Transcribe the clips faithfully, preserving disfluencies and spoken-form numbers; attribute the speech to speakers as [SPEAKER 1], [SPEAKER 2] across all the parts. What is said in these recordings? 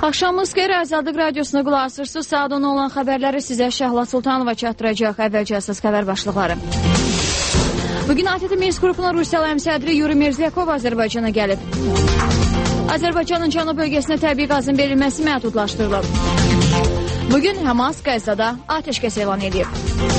[SPEAKER 1] Axşamınız xeyir, Azadlıq Radiosuna qulaq asırsınız. Saat on olan xəbərləri sizə Şəhla Sultanova çatdıracaq. Əvvəlcə əsas xəbər başlıqları. Bugün A T T Minsk qrupunun Rusiyalı həmsədri Yuri Mirzlyakov Azərbaycana gəlib. Azərbaycanın cənub bölgəsinə təbii qazın verilməsi məhdudlaşdırılıb. Bugün Hamas Qəzzada atəşkəs elan edib.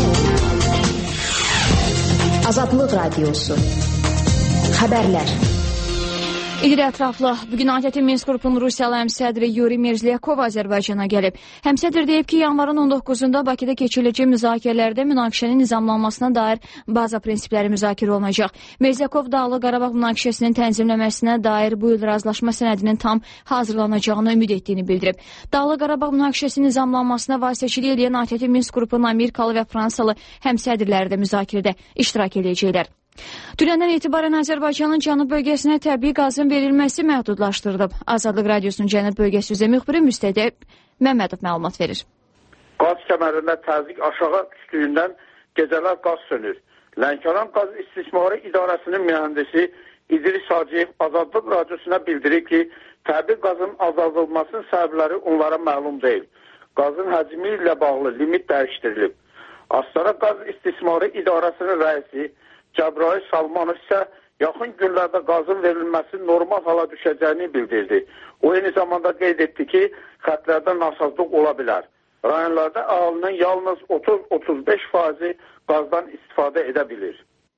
[SPEAKER 2] Azadlıq Radiosu Xəbərlər.
[SPEAKER 1] İldir ətraflı. Bugün A T T Minsk qrupunun Rusiyalı həmsədri Yuri Mirzlyakov Azərbaycana gəlib. Həmsədr deyib ki, yanvarın on doqquzunda Bakıda keçiriləcək müzakirələrdə münaqişənin nizamlanmasına dair baza prinsipləri müzakirə olunacaq. Mirzlyakov Dağlıq Qarabağ münaqişəsinin tənzimləməsinə dair bu il razılaşma sənədinin tam hazırlanacağını ümid etdiyini bildirib. Dağlıq Qarabağ münaqişəsinin nizamlanmasına vasitəçilik edən A T T Minsk qrupunun Amerikalı və Fransalı həmsədrləri də müzakirədə iştirak edəcəklər. Dünəndən etibarən Azərbaycanın cənub bölgəsinə təbii qazın verilməsi məhdudlaşdırılıb. Azadlıq Radiosunun cənub bölgəsi üzrə müxbiri Müstədə Məmmədov məlumat verir.
[SPEAKER 3] Qaz kəmərində təzyiq aşağı düşdüyündən gecələr qaz sönür. Lənkəran Qaz İstismarı İdarəsinin mühəndisi İdris Hacıyev Azadlıq Radiosuna bildirir ki, təbii qazın azaldılmasının səbəbləri onlara məlum deyil. Qazın həcmi ilə bağlı limit dəyişdirilib. Astara Qaz İstismarı İdarəsinin rəisi Cəbrayil Salmanov isə yaxın günlərdə qazın verilməsi normal hala düşəcəyini bildirdi. O, eyni zamanda qeyd etdi ki, xətlərdə nasazlıq ola bilər. Rayonlarda əhalinin yalnız otuz otuz beş faizi qazdan istifadə edə bilir.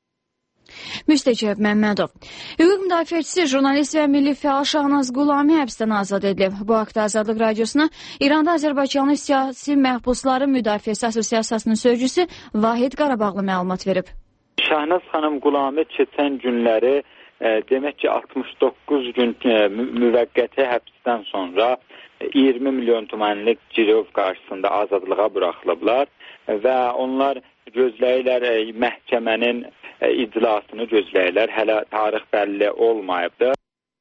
[SPEAKER 1] Müstəcəb Məmmədov. Hüquq müdafiəçisi, jurnalist və milli fəal Şahnaz Qulami həbsdən azad edilib. Bu haqda Azadlıq Radiosuna İranda Azərbaycanlı siyasi məhbusların müdafiəsi assosiasiyasının sözcüsü Vahid Qarabağlı məlumat verib.
[SPEAKER 4] Şahnaz xanım Qulami keçən günləri e, demək ki altmış doqquz gün e, müvəqqəti həbsdən sonra iyirmi milyon tümanlik girov qarşısında azadlığa buraxılıblar və onlar gözləyirlər e, məhkəmənin e, iclasını gözləyirlər. Hələ tarix bəlli olmayıbdır.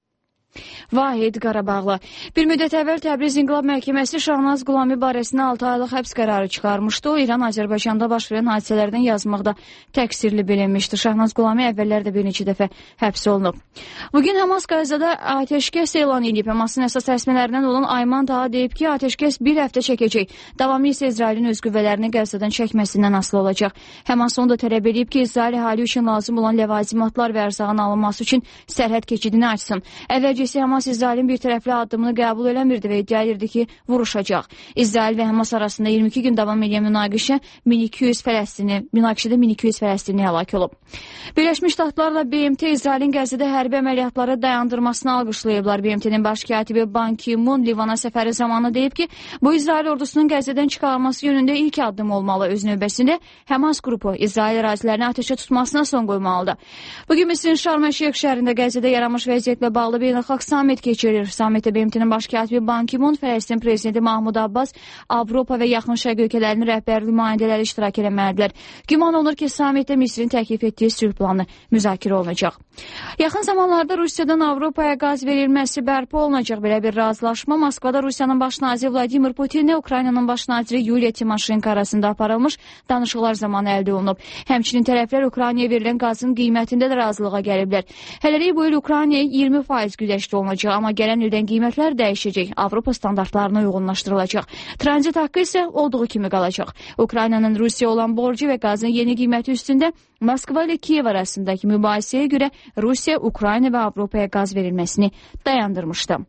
[SPEAKER 1] Vahid Qarabağlı. Bir müddət əvvəl Təbriz İnqilab Məhkəməsi Şahnaz Qulami barəsində altı aylıq həbs qərarı çıxarmışdı. O, İran Azərbaycanda baş verən hadisələrdən yazmaqda təqsirli bilinmişdi. Şahnaz Qulami əvvəllər də bir neçə dəfə həbs olunub. Bugün Hamas Qəzzada atəşkəs elan edib. Hamasın əsas rəsmilərindən olan Ayman Taha deyib ki, atəşkəs bir həftə çəkəcək. Davamı isə İsrailin öz qüvvələrini Qəzzadan çəkməsindən asılı olacaq. Hamas onu da tələb edib ki, İsrail əhali üçün lazım olan ləvazimatlar və ərzağın alınması üçün sərhəd keçidini açsın. Əvvəlcəsi Hamas İsrailin bir tərəfli addımını qəbul eləmirdi və iddia edirdi ki, vuruşacaq. İsrail və Hamas arasında iyirmi iki gün davam edən münaqişə min iki yüz Fələstini, münaqişədə min iki yüz Fələstini həlak olub. Birləşmiş Ştatlarla B M T İsrailin Qəzzada hərbi əməliyyatları dayandırmasını alqışlayıblar. B M T'nin baş katibi Ban Ki-moon Livana səfəri zamanı deyib ki, bu İsrail ordusunun Qəzzadan çıxarılması yönündə ilk addım olmalı. Öz növbəsində Hamas qrupu İsrail ərazilərini atəşə tutmasına son qoymalıdır. Bugün Misirin Şarm-el-Şeyx şəhərində Qəzzada yaranmış vəziyyətlə bağlı beynəlxalq samit keçirir. Samitdə B M T'nin baş katibi Ban Ki-moon, Fələstin prezidenti Mahmud Abbas, Avropa və Yaxın Şərq ölkələrinin rəhbərli nümayəndələri iştirak etməlidirlər. Güman olunur ki, samitdə Misirin təklif etdiyi sülh planı müzakirə olunacaq. Yaxın zamanlarda Rusiyadan Avropaya qaz verilməsi bərpa olunacaq. Belə bir razılaşma Moskvada Rusiyanın baş naziri Vladimir Putinlə Ukraynanın baş naziri Yuliya Timoşenko arasında aparılmış danışıqlar zamanı əldə olunub. Həmçinin tərəflər Ukraynaya verilən qazın qiymətində də razılığa gəliblər. Hələlik bu il Ukraynaya iyirmi faiz güzəştə olunacaq, amma gələn ildən qiymətlər dəyişəcək. Avropa standartlarına uyğunlaşdırılacaq. Tranzit haqqı isə olduğu kimi qalacaq. Ukraynanın Rusiya olan borcu və qazın yeni qiyməti üstündə Moskva ilə Kiyev arasındakı mübahisəyə görə Rusiya, Ukrayna və Avropaya qaz verilməsini dayandırmışdı.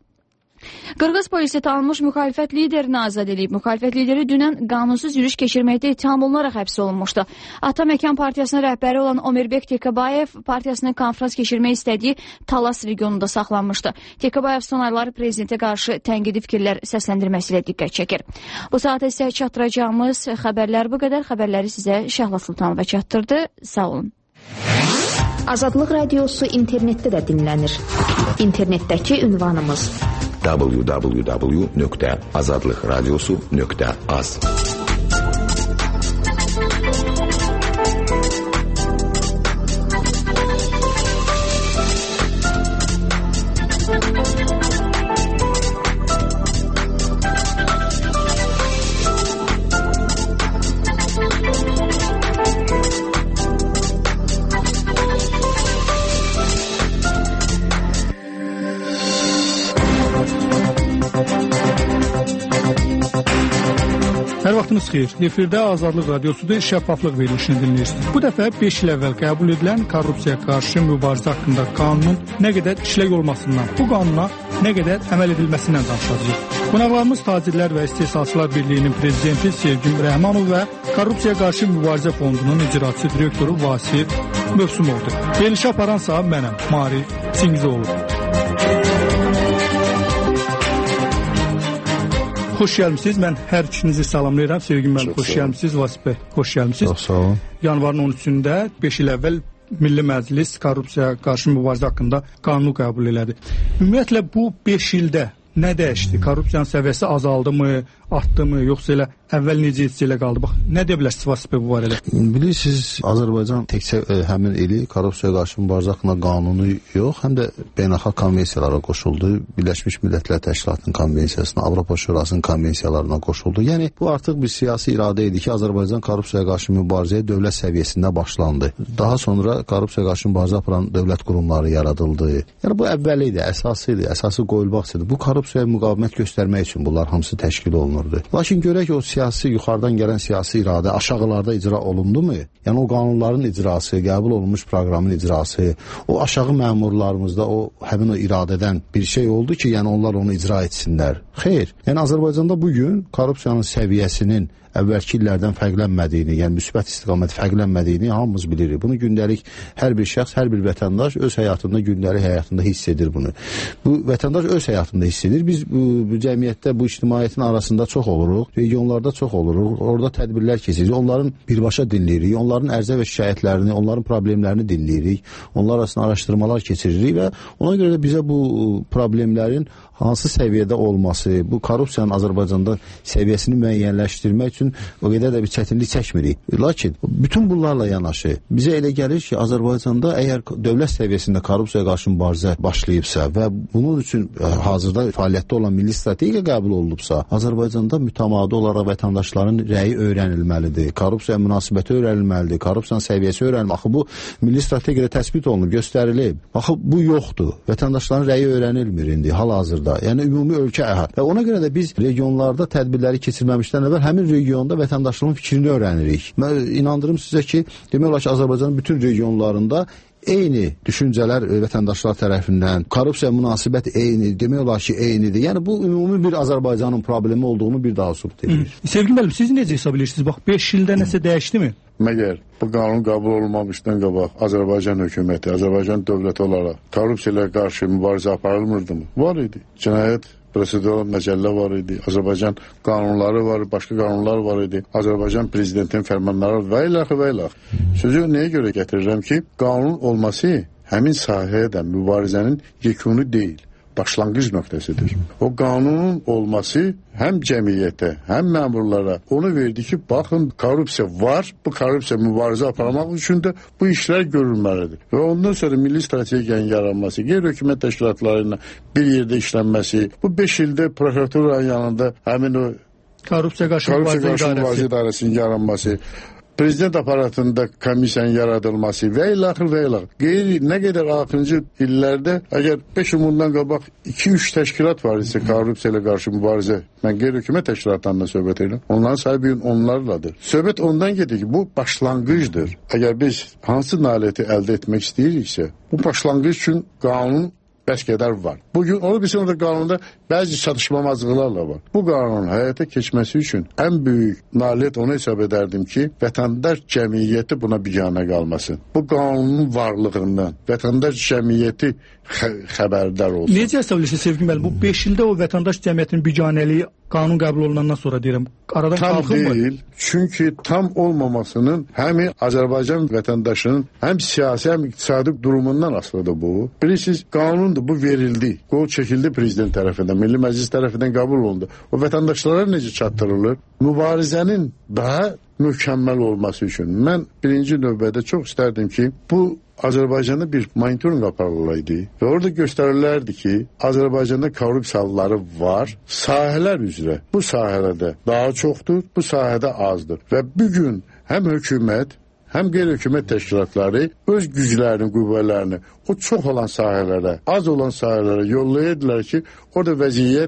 [SPEAKER 1] Qırğız polisi tanınmış müxalifət liderini azad edib. Müxalifət lideri dünən qanunsuz yürüyüş keçirməkdə ittiham olunaraq həbs olunmuşdu. Ata Məkan Partiyasının rəhbəri olan Omirbek Tekabayev partiyasının konfrans keçirmək istədiyi Talas regionunda saxlanmışdı. Tekabayev son aylar prezidentə qarşı tənqidi fikirlər səsləndirməsi ilə diqqət çəkir. Bu saata isə çatdıracağımız xəbərlər bu qədər. Xəbərləri sizə Şəhla Sultanova çatdırdı. Sağ olun.
[SPEAKER 2] Azadlıq Radiosu internetdə də dinlənir. İnternetdəki ünvanımız w w w nöqtə azadlıq radiosu nöqtə az.
[SPEAKER 5] Axşamınız xeyir. Efirdə Azadlıq Radiosu'da şəffaflıq verilişini dinləyirsiniz. Bu dəfə beş il əvvəl qəbul edilən korrupsiyaya qarşı mübarizə haqqında qanunun nə qədər işlək olmasından, bu qanuna nə qədər əməl edilməsindən danışacağıq. Qonaqlarımız Tacirlər və İstehsalçılar Birliyinin prezidenti Sevgin Rəhmanov və Korrupsiyaya qarşı mübarizə fondunun icraçı direktoru Vasif Mövsümovdur. Verilişi aparansa mənəm, Mari Çingizoğlu. Xoş gəlmisiniz. Mən hər ikinizi salamlayıram. Sevgin müəllim, xoş gəlmisiniz. Vasif bəy, xoş gəlmisiniz.
[SPEAKER 6] Çox sağ olun.
[SPEAKER 5] Yanvarın on üçündə beş il əvvəl Milli Məclis korrupsiyaya qarşı mübarizə haqqında qanunu qəbul elədi. Ümumiyyətlə bu beş ildə nə dəyişdi? Korrupsiyanın səviyyəsi azaldı mı, artdı mı, yoxsa elə əvvəl necə etsə elə qaldı? Bax, nə deyə bilərsiniz Vasif bəy bu barədə?
[SPEAKER 6] Bilirsiniz, Azərbaycan təkcə e, həmin ili korrupsiyaya qarşı mübarizə haqqında qanunu yox, həm də beynəlxalq konvensiyalara qoşuldu. Birləşmiş Millətlər Təşkilatının konvensiyasına, Avropa Şurasının konvensiyalarına qoşuldu. Yəni bu artıq bir siyasi iradə idi ki, Azərbaycan korrupsiyaya qarşı mübarizəyə dövlət səviyyəsində başlandı. Daha sonra korrupsiyaya qarşı mübarizə aparan dövlət qurumları yaradıldı. Yəni bu əvvəli idi, əsası idi, əsası qoyulmaq idi. Bu korrupsiyaya müqavimət göstərmək üçün bunlar hamısı təşkil olunurdu. Lakin görək o siyasi, yuxarıdan gələn siyasi iradə aşağılarda icra olundu mu? Yəni o qanunların icrası, qəbul olunmuş proqramın icrası, o aşağı məmurlarımızda o həmin o iradədən bir şey oldu ki, yəni onlar onu icra etsinlər. Xeyr. Yəni Azərbaycanda bugün korrupsiyanın səviyyəsinin əvvəlki illərdən fərqlənmədiyini, yəni müsbət istiqamət fərqlənmədiyini hamımız bilirik. Bunu gündəlik hər bir şəxs, hər bir vətəndaş öz həyatında, gündəlik həyatında hiss edir bunu. Bu vətəndaş öz həyatında hiss edir. Biz bu, bu cəmiyyətdə, bu ictimaiyyətin arasında çox oluruq, regionlarda çox oluruq, orada tədbirlər keçiririk, onların birbaşa dinləyirik, onların ərizə və şikayətlərini, onların problemlərini dinləyirik, onlar arasında araşdırmalar keçiririk və ona görə də bizə bu problemlərin hansı səviyyədə olması, bu korrupsiyanın Azərbaycanda səviyyəsini müəyyənləşdirmək üçün o qədər də bir çətinlik çəkmirik. Lakin bütün bunlarla yanaşı bizə elə gəlir ki, Azərbaycanda əgər dövlət səviyyəsində korrupsiyaya qarşı mübarizə başlayıbsa və bunun üçün hazırda fəaliyyətdə olan milli strategiya qəbul olunubsa, Azərbaycanda mütəmadi olaraq vətəndaşların rəyi öyrənilməlidir, korrupsiyaya münasibəti öyrənilməlidir, korrupsiyanın səviyyəsi öyrənilməlidir. Axı bu milli strategiyada təsbit olunub, göstərilib. Axı bu yoxdur. Vətəndaşların rəyi öyrənilmir indi hal-hazırda. Yəni ümumi ölkə əhad. Və ona görə də biz regionlarda tədbirləri keçirməmişdən əvvəl həmin regionda vətəndaşların fikrini öyrənirik. Mən inandırım sizə ki, demək olar ki, Azərbaycanın bütün regionlarında eyni düşüncələr vətəndaşlar tərəfindən, korrupsiya münasibət eyni, demək olar ki, eynidir. Yəni bu ümumi bir Azərbaycanın problemi olduğunu bir daha sübut edir.
[SPEAKER 5] Sevgin müəllim, siz necə hesab edirsiniz? Bax, beş ildə nəsə dəyişdimi?
[SPEAKER 7] Məgər bu qanun qəbul olunmamışdan qabaq Azərbaycan hökuməti, Azərbaycan dövləti olaraq korrupsiyaya qarşı mübarizə aparılmırdı mı? Var idi. Cinayət prosedural məcəllə var idi. Azərbaycan qanunları var, başqa qanunlar var idi. Azərbaycan prezidentinin fərmanları və ilaxı və ilax. Sözü nəyə görə gətirirəm ki, qanun olması həmin sahəyə də mübarizənin yekunu deyil, başlanğıc nöqtəsidir. O qanunun olması həm cəmiyyətə, həm məmurlara onu verdi ki, baxın, korrupsiya var, bu korrupsiya mübarizə aparmaq üçün də bu işlər görülməlidir. Və ondan sonra milli strategiyanın yaranması, qeyri-hökumət təşkilatları ilə bir yerdə işlənməsi, bu beş ildə prokuraturun yanında həmin o
[SPEAKER 5] korrupsiya qarşı
[SPEAKER 7] mübarizə idarəsinin yaranması, prezident aparatında komissiyanın yaradılması və ilaxır və ilaxır. Qeyri, nə qədər axırıncı illərdə, əgər beş il bundan qabaq iki üç təşkilat var isə korrupsiya ilə qarşı mübarizə, mən qeyri-hökumət təşkilatlarından söhbət edirəm, onların sahibi onlarladır. Söhbət ondan gedir ki, bu başlanğıcdır. Əgər biz hansı nailiyyəti əldə etmək istəyiriksə, bu başlanğıc üçün qanun bəs qədər var. Bugün onu bilsin, orada qanunda bəzi çatışmamazlıqlarla var. Bu qanunun həyata keçməsi üçün ən böyük nailiyyət onu hesab edərdim ki, vətəndaş cəmiyyəti buna biganə qalmasın. Bu qanunun varlığından vətəndaş cəmiyyəti xə xəbərdar olsun.
[SPEAKER 5] Necə hesab edirsiniz Sevgin müəllim? Bu beş ildə o vətəndaş cəmiyyətinin biganəliyi qanun qəbul olunandan sonra deyirəm, aradan qalxır mı?
[SPEAKER 7] Tam deyil. Çünki tam olmamasının həm Azərbaycan vətəndaşının həm siyasi, həm iqtisadi durumundan asılıdır bu. Bilirsiniz, qanundur, bu verildi. Qol çəkildi prezident tərəfindən, Milli Məclis tərəfindən qəbul olundu. O vətəndaşlara necə çatdırılır? Mübarizənin daha mükəmməl olması üçün mən birinci növbədə çox istərdim ki, bu Azərbaycanda bir monitoring aparılaydı və orada göstərilərdi ki, Azərbaycanda korrupsiyalıları var, sahələr üzrə. Bu sahələrdə daha çoxdur, bu sahədə azdır. Və bugün həm hökumət, həm qeyri-hökumət təşkilatları öz güclərini, qüvvələrini o çox olan sahələrə, az olan sahələrə yollayırdılar ki, orada vəziyyət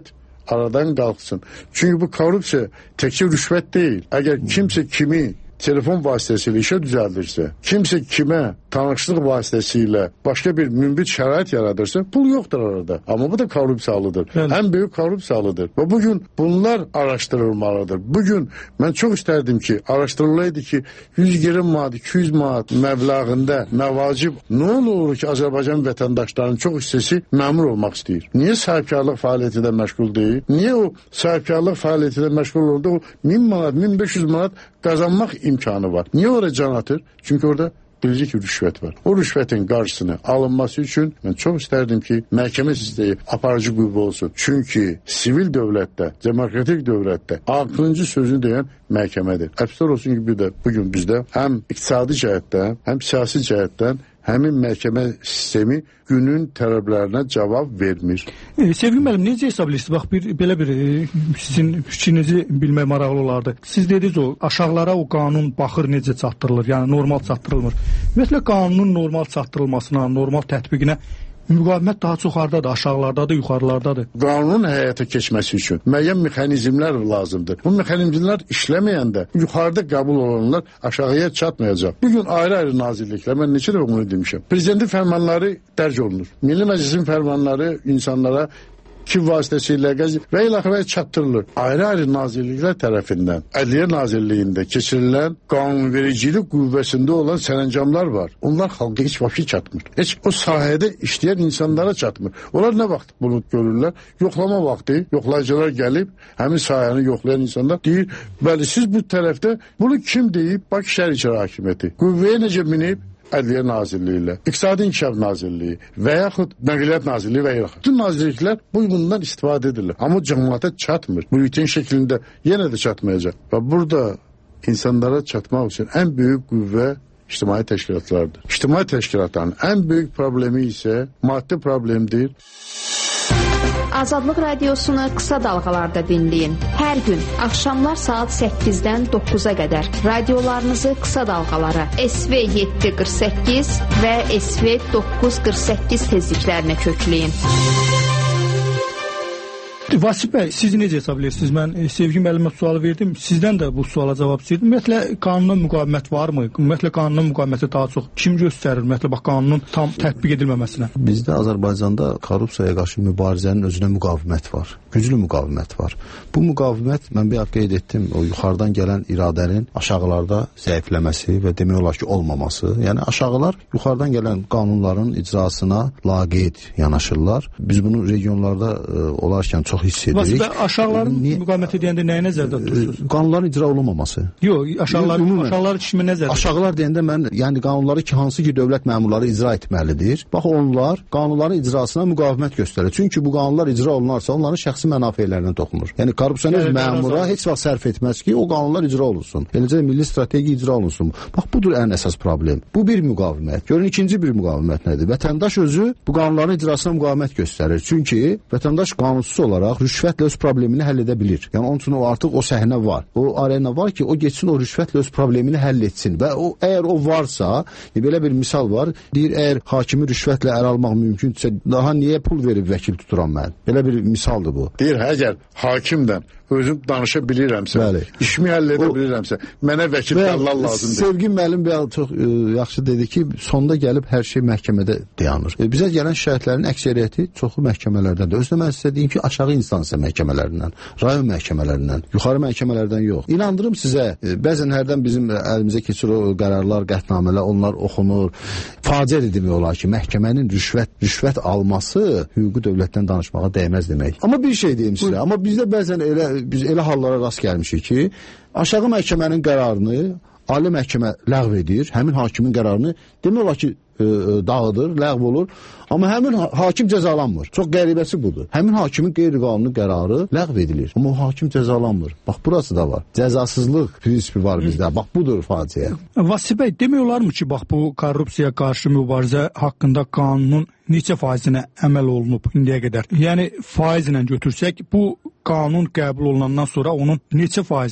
[SPEAKER 7] aradan qalxsın. Çünki bu korrupsiya təkcə rüşvət deyil. Əgər kimsə kimi telefon vasitəsilə işə düzəldirsə, kimsə kimə tanışlıq vasitəsilə başqa bir mümbit şərait yaradırsa, pul yoxdur arada. Amma bu da korrupsiyalıdır. Evet. Ən böyük korrupsiyalıdır. Və bugün bunlar araşdırılmalıdır. Bugün mən çox istərdim ki, araşdırılaydı ki, yüz iyirmi manat, iki yüz manat məbləğində məvacib nə olur ki, Azərbaycan vətəndaşlarının çox hissəsi məmur olmaq istəyir. Niyə sahibkarlıq fəaliyyəti də məşğul deyil? Niyə o sahibkarlıq fəaliyyəti də məşğul oldu? O min manat, min beş yüz manat qazanmaq imkanı var. Niyə oraya can atır? Çünki orada bilir ki, rüşvət var. O rüşvətin qarşısını alınması üçün mən çox istərdim ki, məhkəmə sistemi aparıcı qüvvə olsun. Çünki sivil dövlətdə, demokratik dövlətdə axırıncı sözünü deyən məhkəmədir. Əfsər olsun ki, bir də bugün bizdə həm iqtisadi cəhətdən, həm siyasi cəhətdən həmin məhkəmə sistemi günün tələblərinə cavab vermir.
[SPEAKER 5] E, Sevgi müəllim, necə hesab edirsiniz? Bax, bir, belə bir e, sizin fikrinizi bilmək maraqlı olardı. Siz dediniz o, aşağılara o qanun baxır necə çatdırılır, yəni normal çatdırılmır. Ümumiyyətlə, qanunun normal çatdırılmasına, normal tətbiqinə müqavimət daha çox hardadır, aşağılardadır, yuxarılardadır.
[SPEAKER 7] Qanunun həyata keçməsi üçün müəyyən mexanizmlər lazımdır. Bu mexanizmlər işləməyəndə yuxarıda qəbul olunanlar aşağıya çatmayacaq. Bugün ayrı-ayrı nazirliklər, mən neçə dəfə bunu demişəm. Prezidentin fərmanları dərc olunur. Milli Məclisin fərmanları insanlara kim vasitəsilə və ilaxıra çatdırılır. Ayrı-ayrı nazirliklər tərəfindən Ədliyyə Nazirliyində keçirilən qanunvericilik qüvvəsində olan sərəncamlar var. Onlar xalqa heç vaxt çatmır. Heç o sahədə işləyən insanlara çatmır. Onlar nə vaxt bunu görürlər? Yoxlama vaxtı, yoxlayıcılar gəlib, həmin sahəni yoxlayan insanlar deyir, bəli, siz bu tərəfdə bunu kim deyib? Bakı Şəhər İcra Hakimiyyəti. Qüvvəyə necə minib? Ədliyyə Nazirliyi ilə, İqtisadi İnkişaf Nazirliyi və yaxud Nəqliyyat Nazirliyi və yaxud. Bütün nazirliklər bu bundan istifadə edirlər. Amma cəmiyyətə çatmır. Bu rutin şəklində yenə də çatmayacaq. Və burada insanlara çatmaq üçün ən böyük qüvvə ictimai təşkilatlardır. İctimai təşkilatların ən böyük problemi isə maddi problemdir.
[SPEAKER 2] Azadlıq Radiosunu qısa dalğalarda dinləyin. Hər gün axşamlar saat səkkizdən doqquza qədər radiolarınızı qısa dalğalara S V yeddi qırx səkkiz və S V doqquz qırx səkkiz tezliklərinə kökləyin.
[SPEAKER 5] Vasif bəy, siz necə hesab edirsiniz? Mən e, Sevgi müəllimə sualı verdim. Sizdən də bu suala cavab istəyirdim. Ümumiyyətlə, qanuna müqavimət varmı? Ümumiyyətlə, qanuna müqaviməti daha çox kim göstərir? Ümumiyyətlə, bax, qanunun tam tətbiq edilməməsinə.
[SPEAKER 6] Bizdə Azərbaycanda korrupsiyaya qarşı mübarizənin özünə müqavimət var. Güclü müqavimət var. Bu müqavimət, mən bir qeyd etdim, o yuxarıdan gələn iradənin aşağılarda zəifləməsi və demək olar ki, olmaması. Yəni, aşağılar yuxarıdan gələn qanunların icrasına laqeyd yanaşırlar. Biz bunu regionlarda e, olarkən çox hiss edirik.
[SPEAKER 5] Vasifə, aşağıların müqaviməti deyəndə nəyə nəzərdə tutursunuz?
[SPEAKER 6] Qanunların icra olunmaması.
[SPEAKER 5] Yox, aşağılar, aşağılar kimi nəzərdə?
[SPEAKER 6] Aşağılar deyəndə mən, yəni qanunları ki, hansı ki, dövlət məmurları icra etməlidir. Bax, onlar qanunların icrasına müqavimət göstərir. Çünki bu qanunlar icra olunarsa, onların şəxsi mənafelərinə toxunur. Yəni, korrupsioner yəni, məmura heç vaxt sərf etməz ki, o qanunlar icra olunsun. Eləcə milli strategiya icra olunsun. Bax, budur ən əsas problem. Bu bir müqavimət. Görün, ikinci bir müqavimət nədir? Vətəndaş özü bu qanunların icrasına müqavimət göstərir. Çünki vətəndaş qanunsuz olaraq rüşvətlə öz problemini həll edə bilir. Yəni, onun üçün o artıq o səhnə var. O arena var ki, o geçsin o rüşvətlə öz problemini həll etsin. Və o, əgər o varsa, e, belə bir misal var, deyir, əgər hakimi rüşvətlə əl almaq mümkündürsə, daha niyə pul verib vəkil tuturam mən? Belə bir misaldır bu.
[SPEAKER 7] Deyir, əgər hakimdən özüm danışa bilirəmsə, bəli, işimi həll edə o, bilirəmsə, mənə vəkil dəlal lazımdır.
[SPEAKER 6] Sevgi müəllim bir çox e, yaxşı dedi ki, sonda gəlib hər şey məhkəmədə dayanır. E, bizə gələn şikayətlərin əksəriyyəti çoxu məhkəmələrdəndir. Özdə mən sizə deyim ki, aşağı instansiya məhkəmələrindən, rayon məhkəmələrindən, yuxarı məhkəmələrdən yox. İnandırım sizə, e, bəzən hərdən bizim əlimizə keçir o qərarlar, qətnamələr, onlar oxunur. Faciədir demək olar ki, məhkəmənin rüşvət, rüşvət alması hüquqi dövlətdən danışmağa dəyməz demək. Amma bir şey deyim sizə, amma bizdə bəzən elə biz elə hallara rast gəlmişik ki, aşağı məhkəmənin qərarını ali məhkəmə ləğv edir, həmin hakimin qərarını demək olar ki, e, dağıdır, ləğv olur, amma həmin ha hakim cəzalanmır. Çox qəribəsi budur. Həmin hakimin qeyri-qanuni qərarı ləğv edilir, amma o hakim cəzalanmır. Bax, burası da var. Cəzasızlıq prinsipi var bizdə. Bax, budur faciə.
[SPEAKER 5] Vasif bəy, demək olarmı ki, bax, bu korrupsiya qarşı mübarizə haqqında qanunun neçə faizinə əməl olunub indiyə qədər? Yəni, faizlə götürsək, bu qanun qəbul olunandan sonra onun neçə faizinə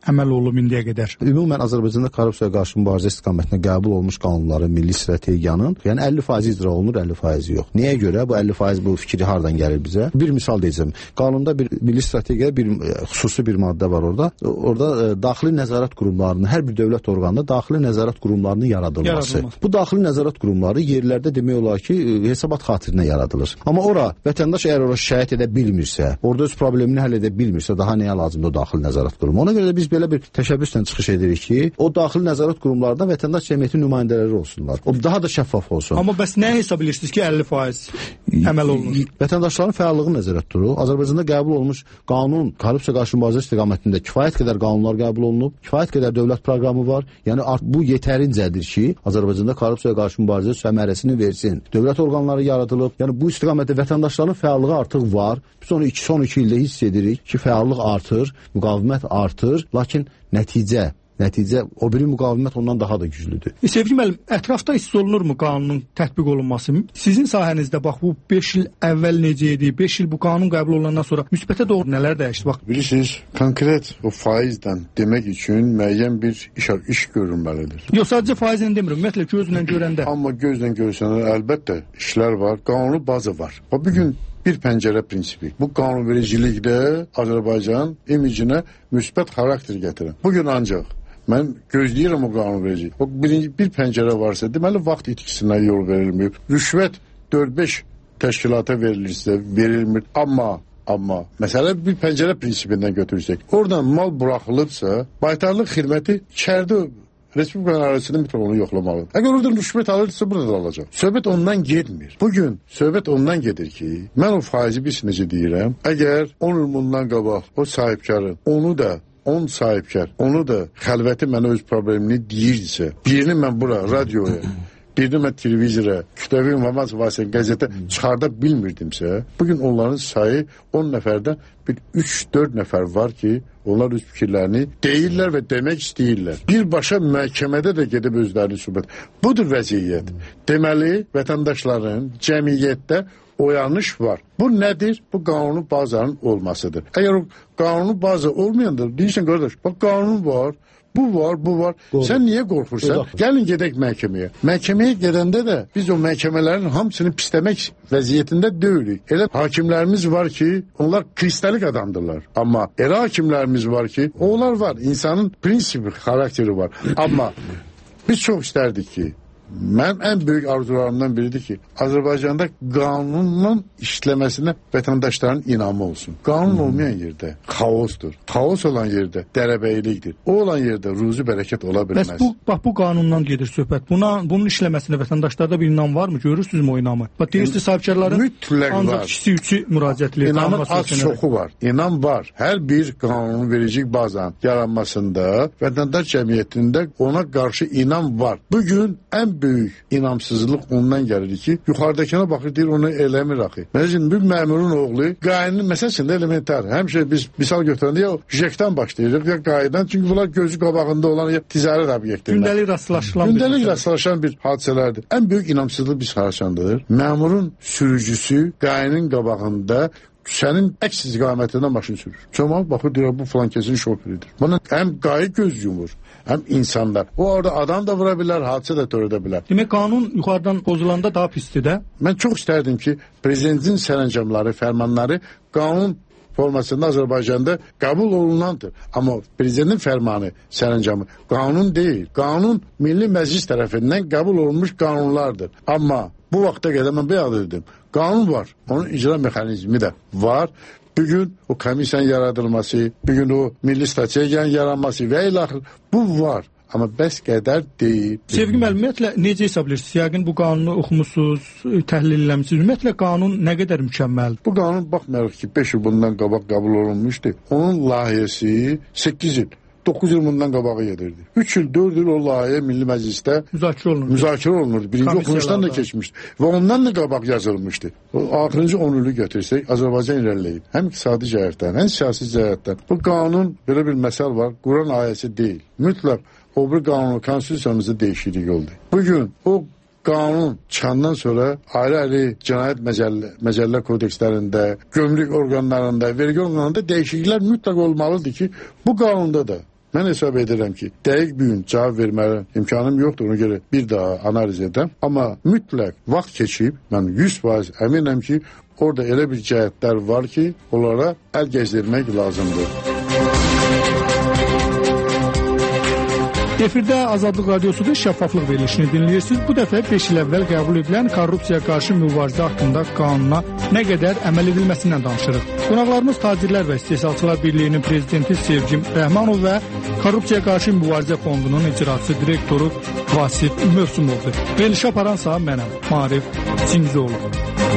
[SPEAKER 5] əməl olunub indiyə qədər?
[SPEAKER 6] Ümumən Azərbaycanda korrupsiyaya qarşı mübarizə istiqamətində qəbul olunmuş qanunların, milli strategiyanın, yəni əlli faizi icra olunur, əlli faizi yox. Niyə görə? Bu əlli faiz bu fikri hardan gəlir bizə? Bir misal deyəcəm. Qanunda bir milli strategiya bir xüsusi bir maddə var orada. Orada e, daxili nəzarət qurumlarının, hər bir dövlət orqanında daxili nəzarət qurumlarının yaradılması. Yaradılmaz. Bu daxili nəzarət qurumları yerlərdə demək olar ki, hesabat xatirinə yaradılır. Amma ora vətəndaş əgər ora şikayət edə bilmirsə, orada öz problemini həll edə bilmirsə, daha nəyə lazımdır o daxili nəzarət qurumu? Ona görə də biz belə bir təşəbbüslə çıxış edirik ki, o daxili nəzarət qurumlarından vətəndaş cəmiyyətin nümayəndələri olsunlar. O daha da şəffaf olsun.
[SPEAKER 5] Amma bəs nə hesab edirsiniz ki, əlli faiz əməl olunur?
[SPEAKER 6] Vətəndaşların fəallığı nəzərdə tutulur. Azərbaycanda qəbul olunmuş qanun, korrupsiya qarşı mübarizə istiqamətində kifayət qədər qanunlar qəbul olunub, kifayət qədər dövlət proqramı var. Yəni bu yetərincədir ki, Azərbaycanda korrupsiya qarşı mübarizə səmərəsini versin. Dövlət orqanları yaradılıb. Yəni bu istiqamətdə vətəndaşların fəallığı artıq var. Biz onu iki, son iki ildə hiss edirik ki, fəallıq artır, müqavimət artır, lakin nəticə Nəticə, o biri müqavimət ondan daha da güclüdür.
[SPEAKER 5] E, Sevgi müəllim, ətrafda hiss olunurmu qanunun tətbiq olunması? Sizin sahənizdə bax bu beş il əvvəl necə idi? beş il bu qanun qəbul olunandan sonra müsbətə doğru nələr dəyişdi? Bax,
[SPEAKER 7] bilirsiniz, konkret o faizdən demək üçün müəyyən bir iş, iş görünməlidir.
[SPEAKER 5] Yox, sadəcə faizlə demirəm, ümumiyyətlə gözlə görəndə.
[SPEAKER 7] Amma gözlə görsənlər əlbəttə işlər var, qanuni bazı var. O bir gün bir pəncərə prinsipi. Bu qanunvericilikdə Azərbaycan imicinə müsbət xarakter gətirən. Bu gün ancaq mən gözləyirəm o qanunverici. O birinci bir pəncərə varsa, deməli vaxt itkisinə yol verilmir. Rüşvət dörd beş təşkilata verilirsə, verilmir. Amma amma məsələ bir pəncərə prinsipindən götürsək, oradan mal buraxılıbsa, baytarlıq xidməti içəridə Respublikanın arasında mütləq onu yoxlamalıdır. Əgər oradan rüşvət alırsa, burada da alacaq. Söhbət ondan getmir. Bugün söhbət ondan gedir ki, mən o faizi bir necə deyirəm, əgər on il bundan qabaq o sahibkarın, onu da on sahibkar, onu da xəlvəti mənə öz problemini deyirsə, birini mən bura, radioya, birini mən televizora, kütləvi informasiya vasitəsilə qəzetə çıxarda bilmirdimsə, bugün onların sayı on nəfərdən bir üç dörd nəfər var ki, onlar öz fikirlərini deyirlər və demək istəyirlər. Birbaşa məhkəmədə də gedib özlərini sübut. Budur vəziyyət. Deməli, vətəndaşların cəmiyyətdə oyanış var. Bu nədir? Bu qanuni bazanın olmasıdır. Əgər o qanuni baza olmayandır, deyirsən qardaş, bax qanun var, bu var, bu var. Doğru. Sən niyə qorxursan? Doğru. Gəlin gedək məhkəməyə. Məhkəməyə gedəndə də biz o məhkəmələrin hamısını pisləmək vəziyyətində deyilik. Elə hakimlərimiz var ki, onlar kristalik adamdırlar. Amma elə hakimlərimiz var ki, onlar var. İnsanın prinsipi, xarakteri var. Amma biz çox istərdik ki, mənim ən böyük arzularımdan biridir ki, Azərbaycanda qanunun işləməsinə vətəndaşların inamı olsun. Qanun olmayan yerdə xaosdur. Xaos olan yerdə dərəbəylikdir. O olan yerdə ruzi bərəkət ola bilməz.
[SPEAKER 5] Bəs bu, bax, bu qanundan gedir söhbət. Buna, bunun işləməsinə vətəndaşlarda bir inam varmı? Görürsünüzmü o inamı? Bax, deyirsiniz sahibkarların ancaq ikisi üçü müraciət edir.
[SPEAKER 7] İnamın az çoxu var. İnam var. Hər bir qanunverici bazanın yaranmasında vətəndaş cəmiyyətində ona qarşı inam var. Bugün ən böyük inamsızlıq ondan gəlir ki, yuxarıdakına baxır, deyir, onu eləmir axı. Məsələn, bir məmurun oğlu qayının məsələsində elementar. Həmişə biz misal götürəndə ya jekdən başlayırıq, ya qayıdan, çünki bunlar gözü qabağında olan ya ticarət obyektləri.
[SPEAKER 5] Gündəlik rastlaşılan
[SPEAKER 7] Gündəlik rastlaşan bir hadisələrdir. Ən böyük inamsızlıq biz xarçandır. Məmurun sürücüsü qayının qabağında sənin əks istiqamətində maşın sürür. Cəmaət baxır, deyir, bu falan kesin şoförüdür. Buna həm qayi göz yumur, həm insanlar. O orada adam da vura bilər, hadisə də törədə bilər.
[SPEAKER 5] Demək, qanun yuxarıdan pozulanda daha pisdir də.
[SPEAKER 7] Mən çox istərdim ki, prezidentin sərəncamları, fərmanları qanun formasında Azərbaycanda qəbul olunandır. Amma prezidentin fərmanı, sərəncamı qanun deyil. Qanun Milli Məclis tərəfindən qəbul olunmuş qanunlardır. Amma bu vaxta qədər mən bəyan edirdim. Qanun var. Onun icra mexanizmi də var. Bugün o komisiyanın yaradılması, bugün o milli strategiyanın yaranması və ilaxır. Bu var. Amma bəs qədər deyil.
[SPEAKER 5] Sevgi müəllim, ümumiyyətlə necə hesablayırsınız? Yəqin bu qanunu oxumusunuz, təhlil eləmisiniz. Ümumiyyətlə qanun nə qədər mükəmməldir?
[SPEAKER 7] Bu qanun baxmayaraq ki, beş il bundan qabaq qəbul olunmuşdu. Onun layihəsi səkkiz il, doqquz il bundan qabağa gedirdi. üç il, dörd il o layihə Milli Məclisdə
[SPEAKER 5] müzakirə olunurdu.
[SPEAKER 7] Müzakirə olunurdu. Birinci oxunuşdan da keçmişdi. Və ondan da qabaq yazılmışdı. O axırıncı on ili götürsək, Azərbaycan irəliləyib. Həm iqtisadi cəhətdən, həm siyasi cəhətdən. Bu qanun, belə bir məsəl var, Quran ayəsi deyil. Mütləq o bir qanunu, konstitusiyamızda dəyişiklik oldu. Bugün o qanun çıxandan sonra ayrı-ayrı cinayət məcəllə, məcəllə kodekslərində, gömrük orqanlarında, vergi orqanlarında dəyişikliklər mütləq olmalıdır ki, bu qanunda da Mən hesab edirəm ki, dəqiq bir gün cavab verməyə imkanım yoxdur, ona görə bir daha analiz edəm. Amma mütləq vaxt keçib, mən yüz faiz əminəm ki, orada elə bir cəhətlər var ki, onlara əl gəzdirmək lazımdır.
[SPEAKER 5] Efirdə Azadlıq Radiosu'da şəffaflıq verilişini dinləyirsiniz. Bu dəfə beş il əvvəl qəbul edilən korrupsiyaya qarşı mübarizə haqqında qanuna nə qədər əməl edilməsindən danışırıq. Qonaqlarımız Tacirlər və İstehsalçılar Birliyinin prezidenti Sevcim Rəhmanov və Korrupsiyaya qarşı mübarizə fondunun icraçı direktoru Vasif Mövsümovdur. Verilişi aparansa mənəm, Marif Cimzoğlu.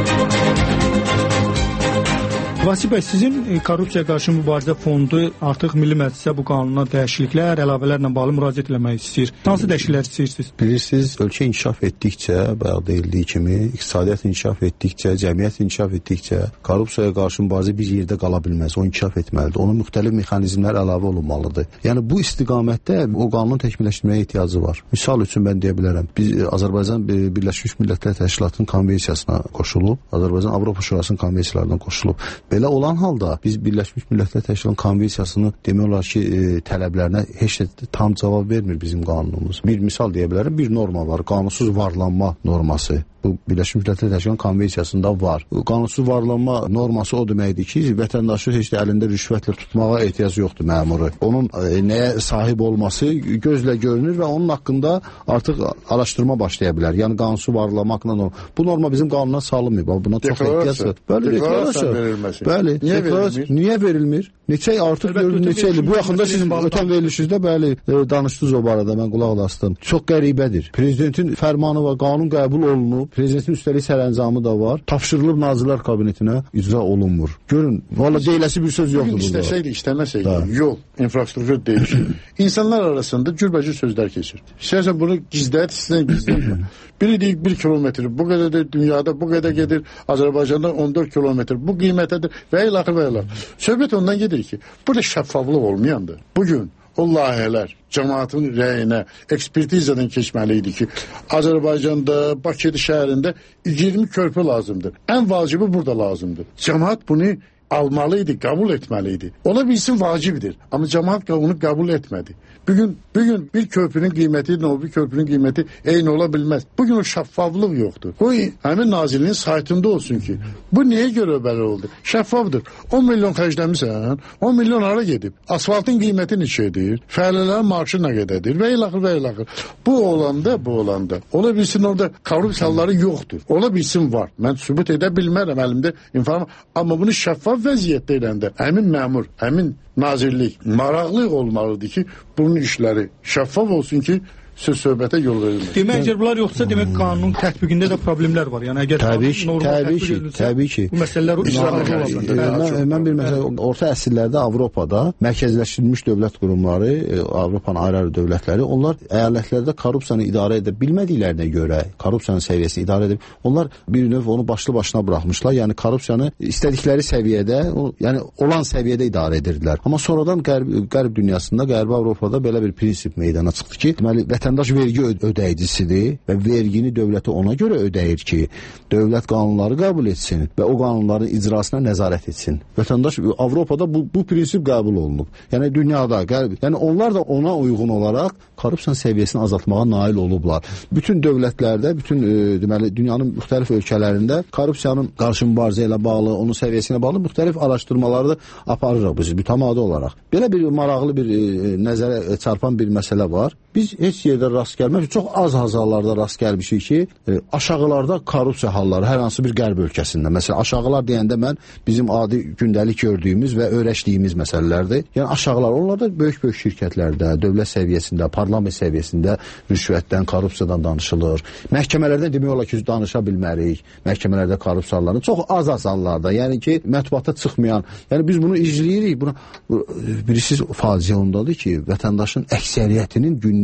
[SPEAKER 5] Vasif bəy, sizin korrupsiyaya qarşı mübarizə fondu artıq Milli Məclisə bu qanuna dəyişikliklər, əlavələrlə bağlı müraciət etmək istəyir. Hansı dəyişikliklər istəyirsiniz?
[SPEAKER 6] Bilirsiniz, ölkə inkişaf etdikcə, bayaq deyildiyi kimi, iqtisadiyyat inkişaf etdikcə, cəmiyyət inkişaf etdikcə, korrupsiyaya qarşı mübarizə bir yerdə qala bilməz, o inkişaf etməlidir. Onun müxtəlif mexanizmlər əlavə olunmalıdır. Yəni bu istiqamətdə o qanunu təkmilləşdirməyə ehtiyacı var. Misal üçün mən deyə bilərəm, biz Azərbaycan Birləşmiş Millətlər Təşkilatının konvensiyasına qoşulub, Azərbaycan Avropa Şurasının konvensiyalarına qoşulub. Belə olan halda biz Birləşmiş Millətlər Təşkilatının konvensiyasını demək olar ki, e, tələblərinə heç də tam cavab vermir bizim qanunumuz. Bir misal deyə bilərəm, bir norma var, qanunsuz varlanma norması. Bu Birləşmiş Millətlər Təşkilatının konvensiyasında var. Qanunsuz varlanma norması o deməkdir ki, vətəndaşı heç də əlində rüşvətlə tutmağa ehtiyac yoxdur məmuru. Onun e, nəyə sahib olması gözlə görünür və onun haqqında artıq araşdırma başlaya bilər. Yəni qanunsuz varlanma haqqında norma. Bu norma bizim qanuna salınmayıb. Buna çox ehtiyac var. Bəli, deklarasiya verilməsi. Bəli, niyə verilmir? Niyə verilmir? Neçə artıq görün, neçə ildir. Bu yaxında siz ötən verilişinizdə bəli e, danışdınız o barədə, mən qulaq asdım. Çox qəribədir. Prezidentin fərmanı və qanun qəbul olunub, prezidentin üstəlik sərəncamı da var. Tapşırılıb Nazirlər Kabinetinə, icra olunmur. Görün, valla deyiləsi bir söz yoxdur burada.
[SPEAKER 7] İstəsəydi, istəməsəydi, yol, infrastruktur değişir. İnsanlar arasında cürbəcür sözlər keçir. İstəyirsən bunu gizlət, istəyirsən gizlətmə. Biri deyik bir kilometr, bu qədər də dünyada bu qədər gedir, Azərbaycanda on dörd kilometr, bu qiymətədir və ilaxır və ilaxır. Söhbət ondan gedir ki, burada şəffaflıq olmayandır. Bugün o layihələr cəmaatın rəyinə, ekspertizadan keçməli idi ki, Azərbaycanda, Bakı şəhərində iyirmi körpü lazımdır. Ən vacibi burada lazımdır. Cəmaat bunu almalıydı, qəbul etməliydi. Ola bilsin vacibdir, amma cəmaat onu qəbul etmədi. Bugün, bugün bir köprünün qiyməti, o bir köprünün qiyməti eyni ola bilməz. Bugün o şəffaflıq yoxdur. Qoy həmin nazirliyin saytında olsun ki, bu niyə görə belə oldu? Şəffafdır. on milyon xərcləmirsən, on milyon hara gedib? Asfaltın qiyməti neçədir? Fəaliyyələrin marşı nə qədədir? Və ilaxır və ilaxır. Bu olanda, bu olanda. Ola bilsin orada korrupsiyaları yoxdur. Ola bilsin var. Mən sübut edə bilmərəm əlimdə informasiya. Amma bunu şəffaf vəziyyətdə edəndə həmin məmur, həmin nazirlik maraqlı olmalıdır ki, bunun işləri şəffaf olsun ki, söz söhbətə yol verilmez.
[SPEAKER 5] Demək ki, bunlar yoxsa demək qanunun tətbiqində də problemlər var. Yəni əgər
[SPEAKER 6] təbii ki, təbii ki, təbii ki.
[SPEAKER 5] Bu məsələlər icraatı ola bilər.
[SPEAKER 6] Mən, mən bir məsələ, orta əsrlərdə Avropada mərkəzləşdirilmiş dövlət qurumları, Avropanın ayrı-ayrı dövlətləri, onlar əyalətlərdə korrupsiyanı idarə edə bilmədiklərinə görə, korrupsiyanın səviyyəsini idarə edib, onlar bir növ onu başlı başına buraxmışlar. Yəni korrupsiyanı istədikləri səviyyədə, o, yəni olan səviyyədə idarə edirdilər. Amma sonradan qərb, qərb dünyasında, qərbi Avropada belə bir prinsip meydana çıxdı ki, deməli vətəndaş vergi ödəyicisidir və vergini dövlətə ona görə ödəyir ki, dövlət qanunları qəbul etsin və o qanunların icrasına nəzarət etsin. Vətəndaş Avropada bu, bu prinsip qəbul olunub. Yəni dünyada, qərb, yəni onlar da ona uyğun olaraq korrupsiya səviyyəsini azaltmağa nail olublar. Bütün dövlətlərdə, bütün e, deməli dünyanın müxtəlif ölkələrində korrupsiyanın qarşı mübarizə ilə bağlı, onun səviyyəsinə bağlı müxtəlif araşdırmaları da aparırıq biz mütəmadi olaraq. Belə bir maraqlı bir e, nəzərə çarpan bir məsələ var. Biz heç yerdə rast gəlməmişik. Çox az hallarda rast gəlmişik ki, e, aşağılarda korrupsiya halları hər hansı bir qərb ölkəsində. Məsələn, aşağılar deyəndə mən bizim adi gündəlik gördüyümüz və öyrəşdiyimiz məsələlərdir. Yəni aşağılar, onlarda böyük-böyük şirkətlərdə, dövlət səviyyəsində, parlament səviyyəsində rüşvətdən, korrupsiyadan danışılır. Məhkəmələrdə demək olar ki, danışa bilmərik. Məhkəmələrdə korrupsiyaların çox az-az hallarda. Yəni ki, mətbuata çıxmayan. Yəni biz bunu izləyirik. Buna bilirsiniz, faciə ondadır ki, vətəndaşın əksəriyyətinin gün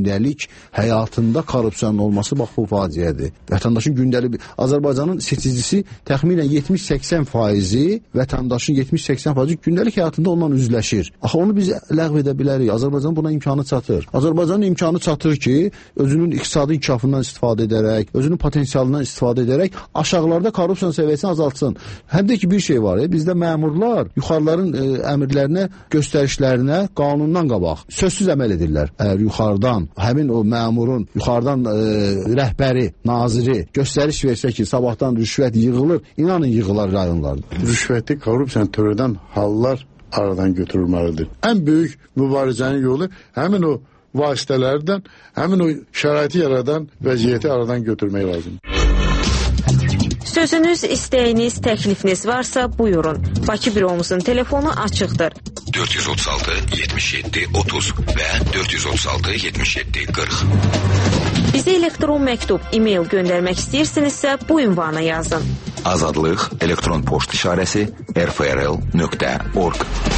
[SPEAKER 6] gündəlik həyatında korrupsiyanın olması bax bu faciədir. Vətəndaşın gündəlik Azərbaycanın seçicisi təxminən yetmiş səksən faizi vətəndaşın yetmiş səksən faizi gündəlik həyatında onunla üzləşir. Axı onu biz ləğv edə bilərik. Azərbaycan buna imkanı çatır. Azərbaycanın imkanı çatır ki, özünün iqtisadi inkişafından istifadə edərək, özünün potensialından istifadə edərək aşağılarda korrupsiyanın səviyyəsini azaltsın. Həm də ki bir şey var, ya, bizdə məmurlar yuxarıların e, əmrlərinə, göstərişlərinə qanundan qabaq sözsüz əməl edirlər. Əgər yuxarıdan həmin o məmurun yuxarıdan e, rəhbəri, naziri göstəriş versə ki, sabahdan rüşvət yığılır, inanın yığılar rayonlarda.
[SPEAKER 7] Rüşvəti, korrupsiyanı törədən hallar aradan götürülməlidir. Ən böyük mübarizənin yolu həmin o vasitələrdən, həmin o şəraiti yaradan vəziyyəti aradan götürmək lazımdır.
[SPEAKER 8] Sözünüz, istəyiniz, təklifiniz varsa buyurun. Bakı büromuzun telefonu açıqdır.
[SPEAKER 9] dörd yüz otuz altı yetmiş yeddi otuz və dörd yüz otuz altı yetmiş yeddi qırx.
[SPEAKER 8] Bizə elektron məktub, e-mail göndərmək istəyirsinizsə bu ünvana yazın.
[SPEAKER 9] Azadlıq elektron poçt işarəsi r f r l nöqtə org.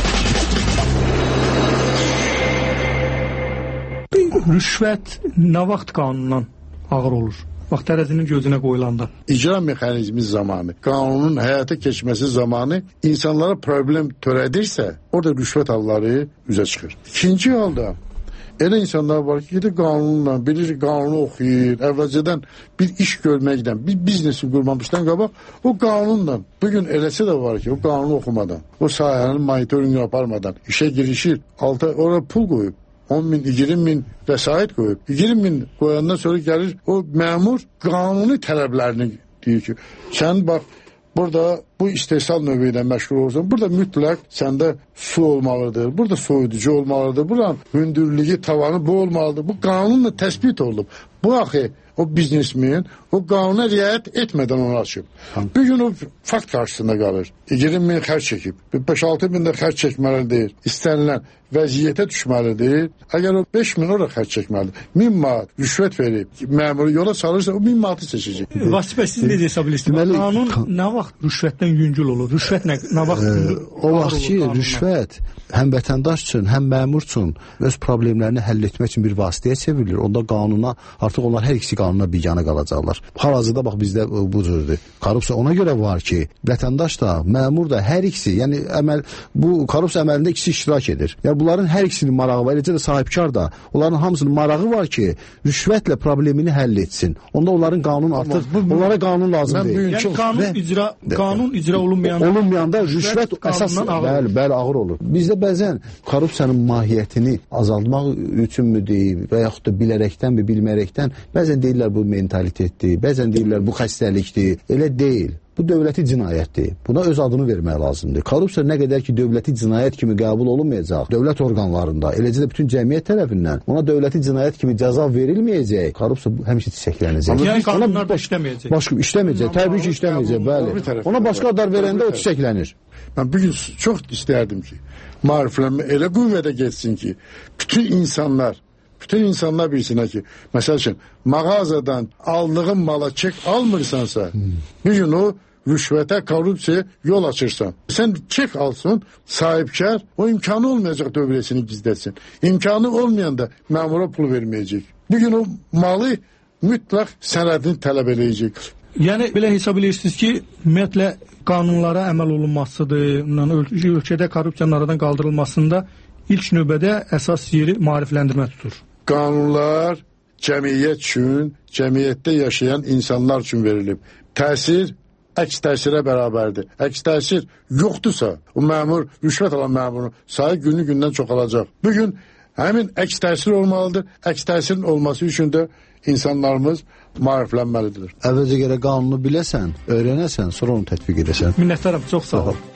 [SPEAKER 5] Rüşvət nə vaxt qanundan ağır olur? Vaxt tərəzinin gözünə qoyulanda.
[SPEAKER 7] İcra mexanizmi zamanı, qanunun həyata keçməsi zamanı insanlara problem törədirsə, orada rüşvət halları üzə çıxır. İkinci halda elə insanlar var ki, gedir qanunla, bilir qanunu oxuyur, əvvəlcədən bir iş görməkdən, bir biznesi qurmamışdan qabaq, o qanunla, bugün eləsi də var ki, o qanunu oxumadan, o sahənin monitorinqini aparmadan işə girişir, alta oraya pul qoyub, on min, iyirmi min vəsait qoyub. iyirmi min qoyandan sonra gəlir o məmur qanuni tələblərini deyir ki, sən bax, burada bu istehsal növü ilə məşğul olursan, burada mütləq səndə su olmalıdır, burada soyuducu olmalıdır, buranın hündürlüyü, tavanı bu olmalıdır. Bu qanunla təsbit olunub. Bu axı o biznesmen o qanuna riayət etmədən onu açıb. Bir gün o fakt qarşısında qalır. iyirmi min xərc çəkib. beş altı min də xərc çəkməlidir. İstənilən vəziyyətə düşməlidir. Əgər o beş min orada xərc çəkməlidir. min manat rüşvət verib, məmuru yola salırsa o min manatı seçəcək.
[SPEAKER 5] Vasif bəy, siz necə hesab edirsiniz? Qanun nə vaxt rüşvətdən yüngül olur? Rüşvət nə, nə vaxt
[SPEAKER 6] ee, o vaxt ki, rüşvət həm vətəndaş üçün, həm məmur üçün öz problemlərini həll etmək üçün bir vasitəyə çevrilir. Onda qanuna, artıq onlar hər ikisi qanuna biganə qalacaqlar. Hal-hazırda bax bizdə bu cürdür. Korrupsiya ona görə var ki, vətəndaş da, məmur da, hər ikisi, yəni əməl, bu korrupsiya əməlində ikisi iştirak edir. Yəni bunların hər ikisinin marağı var, eləcə də sahibkar da, onların hamısının marağı var ki, rüşvətlə problemini həll etsin. Onda onların qanun artıq, bu, onlara qanun lazım deyil.
[SPEAKER 5] Yəni qanun və, icra, qanun icra olunmayanda,
[SPEAKER 6] olunmayanda rüşvət əsas, bəli, bəli, ağır olur. Bizdə bəzən korrupsiyanın mahiyyətini azaltmaq üçünmü deyib və yaxud da bilərəkdən, bilmərəkdən, bəzən deyirlər bu mentalitetdir, bəzən deyirlər bu xəstəlikdir. Elə deyil. Bu dövləti cinayətdir. Buna öz adını vermək lazımdır. Korrupsiya nə qədər ki dövləti cinayət kimi qəbul olunmayacaq, dövlət orqanlarında, eləcə də bütün cəmiyyət tərəfindən ona dövləti cinayət kimi cəza verilməyəcək, korrupsiya həmişə çiçəklənəcək.
[SPEAKER 5] Yəni qanunlar da işləməyəcək.
[SPEAKER 6] Başqa işləməyəcək, təbii ki işləməyəcək, bəli. Ona başqa adlar verəndə o çiçəklənir.
[SPEAKER 7] Mən bugün çox istərdim ki, maariflənmə elə qüvvədə geçsin ki, bütün insanlar Bütün insanlar bilsinlər ki, məsəl üçün, mağazadan aldığın mala çek almırsansa, hmm. bir gün o rüşvətə, korrupsiyaya yol açırsan. Sən çek alsın, sahibkar, o imkanı olmayacaq dövləsini gizlətsin. İmkanı olmayanda məmura pul verməyəcək. Bir gün o malı mütləq sənədini tələb edəcək.
[SPEAKER 5] Yəni, belə hesab edirsiniz ki, ümumiyyətlə qanunlara əməl olunmasıdır, ölkədə korrupsiyanın aradan qaldırılmasında ilk növbədə əsas yeri maarifləndirmə tutur.
[SPEAKER 7] Qanunlar cəmiyyət üçün, cəmiyyətdə yaşayan insanlar üçün verilib. Təsir əks təsirə bərabərdir. Əks təsir yoxdursa, o məmur, rüşvət alan məmurun sayı günü gündən çoxalacaq. Bugün həmin əks təsir olmalıdır. Əks təsirin olması üçün də insanlarımız maariflənməlidir.
[SPEAKER 6] Əvvəlcə gərək qanunu biləsən, öyrənəsən, sonra onu tətbiq edəsən.
[SPEAKER 5] Minnətdaram, çox sağ ol.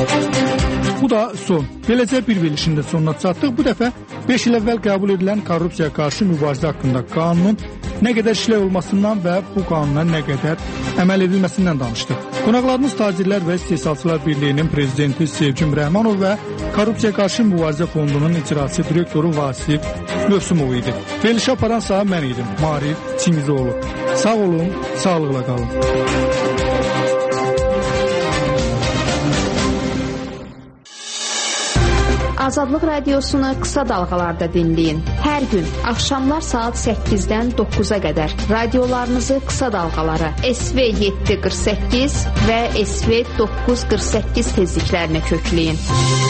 [SPEAKER 5] Bu da son. Beləcə bir verilişin də sonuna çatdıq. Bu dəfə beş il əvvəl qəbul edilən korrupsiyaya qarşı mübarizə haqqında qanunun nə qədər işlək olmasından və bu qanuna nə qədər əməl edilməsindən danışdıq. Qonaqlarımız Tacirlər və İstehsalçılar Birliyinin prezidenti Sevcim Rəhmanov və Korrupsiyaya qarşı mübarizə fondunun icraçı direktoru Vasif Mövsümov idi. Verilişi aparan sağ mən idim, Marif Çingizoğlu. Sağ olun, sağlıqla qalın.
[SPEAKER 2] Azadlıq Radiosunu qısa dalğalarda dinləyin. Hər gün axşamlar saat səkkizdən doqquza qədər radiolarınızı qısa dalğalara S V yeddi qırx səkkiz və S V doqquz qırx səkkiz tezliklərinə kökləyin.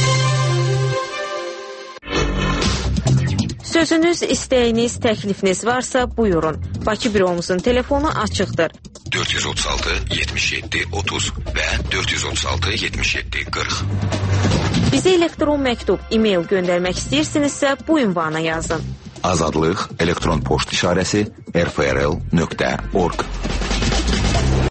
[SPEAKER 8] Sözünüz, istəyiniz, təklifiniz varsa buyurun. Bakı büromuzun telefonu açıqdır.
[SPEAKER 9] dörd yüz otuz altı yetmiş yeddi otuz və dörd yüz otuz altı yetmiş yeddi qırx.
[SPEAKER 8] Bizə elektron məktub, e-mail göndərmək istəyirsinizsə bu ünvana yazın.
[SPEAKER 9] Azadlıq elektron poçt işarəsi r f r l nöqtə org.